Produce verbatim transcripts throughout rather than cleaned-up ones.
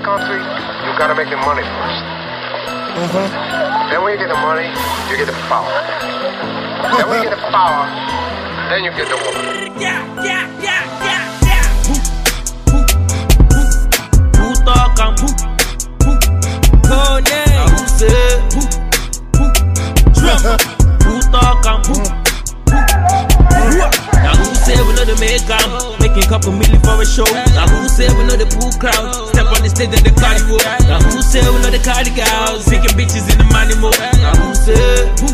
country, you gotta make the money first. Mm-hmm. Then when you get the money, you get the power. Then when you get the power, then you get the woman. Yeah, yeah, yeah, yeah, yeah. Who, who, who, who talk and who, who, code name. Who say, who, who, drummer. Who talk and who, who, who. Now who say we know the make am? Making couple million for a show. Now who say we know the pool crowd? Step on the stage and the carnival. Now who say we know the cardi girls? Taking bitches in the money mode. Now who say, who,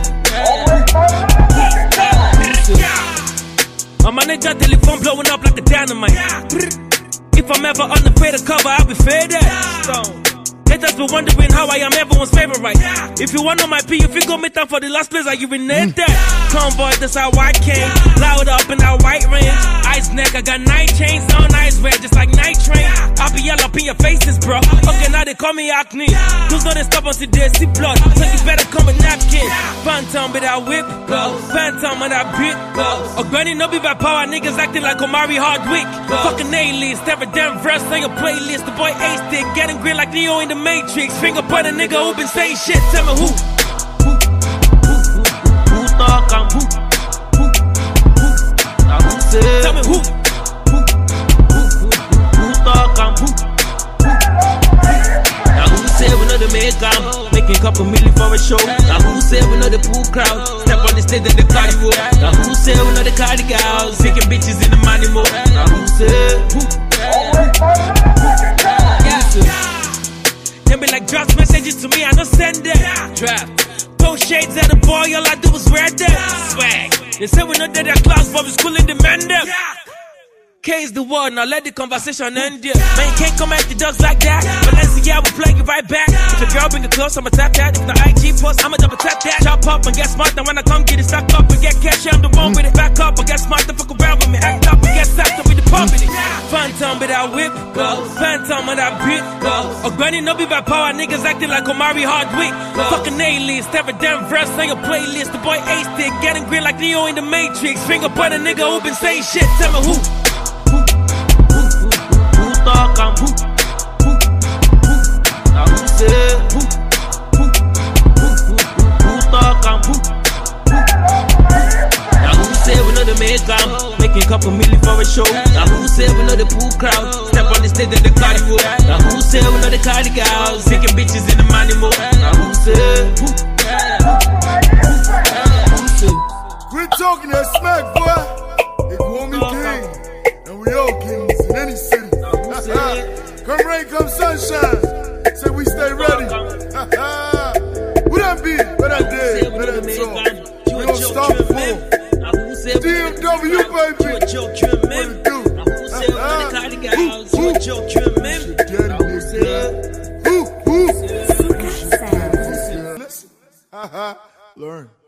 my manager telephone blowing up like a dynamite. If I'm ever unafraid of cover, I'll be faded. Haters be wondering how I am everyone's favorite. If you wanna my P, if you go meet up for the last place, I urinate that. Convoy, that's how I came. Loud up in that white range. Ice neck, I got night chains on ice red, just like night train. I'll be yellow up in your faces, bro. Okay, now they call me acne. Who's not stop until they see blood? So you better come with napkin. Phantom with that whip, go. Phantom with that bit, go. Or granny, no be by power, niggas acting like Omari Hardwick. Fucking A-list, every damn verse on your playlist. The boy A-stick, getting green like Neo in the Matrix. Finger point a nigga who been saying shit. Tell me who, who, who, who, who talk and who, who, who. Now who say? Tell me who, who, who, who, who talk and who, who, who. Now who say we know the make am? Making couple million for a show. Now who say we know the pool crowd? Step on the stage and the carnival. Now who say we know the cardi girls? Taking bitches in the money mode. Now who say who, who, who, who. They be like, drops messages to me, I don't send them. Drop. Throw shades at the boy, all I do is wear them. Swag. They say we know that they're class, but we school in demand them. K is the word, now let the conversation end here. Man, you can't come at the dogs like that. But let's see, I will play you right back. If a girl bring it close, I'ma tap that. If the I G post, I'ma double tap that. Chop up and get smart, and when I come get it, stack up and get cash, I'm the one with it. Back up and get smart, and fuck around with me. Act up and get sacked up with the pumping it. Phantom with that whip, go. Phantom with that bit, go. Or granny, no be by power, niggas acting like Omari Hardwick. Fucking A-list, every damn verse on your playlist. The boy A-stick, getting green like Neo in the Matrix. Finger point a nigga who been saying shit. Tell me who, who, who, who, who talk and who, who, who. Now who say, who, who, who, who, who talk and who, who, who. Now who say we know the make am? Making couple million for a show. Now who say we know the pool crowd? Step on the stage and the carnival. Now who say we know the cardi girls? Taking bitches in the money mode. Now who say who, who, who say? Quit talking that smack, boy. They call me king, and we all kings in any city. Come rain, come sunshine. Say we stay ready. Who that be? What that did? What that talk? We gon' start full. D M W, baby. What it do? Who, who? Who, who? Listen. Learn.